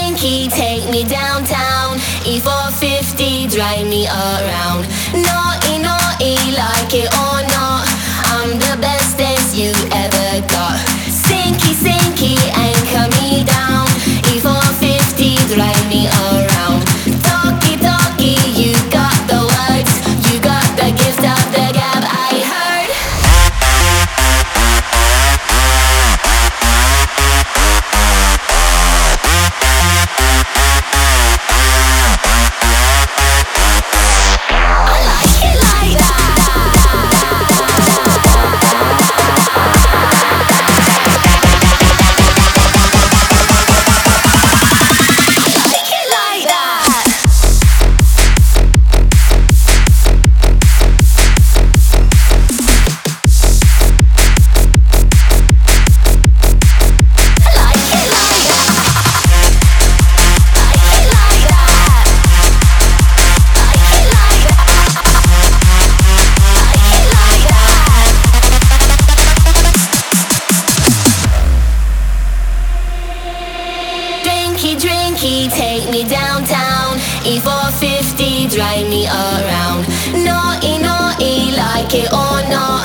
drinky, take me downtown. E450, drive me around. Naughty, naughty, like it or not, I'm the bestest you ever got. Sinky, sinky, anchor me down. E450, drive me around. Talky, talky, you got the words, you got the gift of the gab, I heard. Drinky, take me downtown. E450, drive me around. Naughty, naughty, like it or not,